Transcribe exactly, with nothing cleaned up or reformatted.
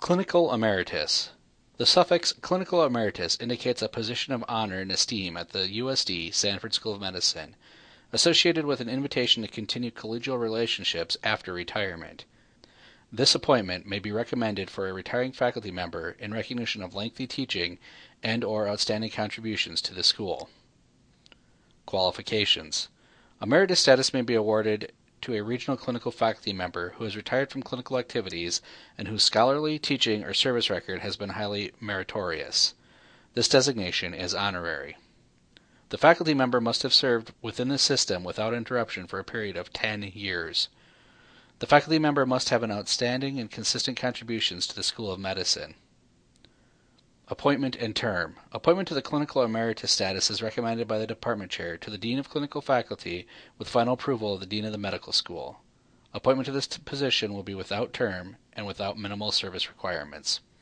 Clinical Emeritus. The suffix clinical emeritus indicates a position of honor and esteem at the U S D Sanford School of Medicine, associated with an invitation to continue collegial relationships after retirement. This appointment may be recommended for a retiring faculty member in recognition of lengthy teaching and or outstanding contributions to the school. Qualifications. Emeritus status may be awarded to a regional clinical faculty member who has retired from clinical activities and whose scholarly, teaching, or service record has been highly meritorious. This designation is honorary. The faculty member must have served within the system without interruption for a period of ten years. The faculty member must have an outstanding and consistent contributions to the School of Medicine. Appointment and term. Appointment to the clinical emeritus status is recommended by the department chair to the dean of clinical faculty with final approval of the dean of the medical school. Appointment to this position will be without term and without minimal service requirements.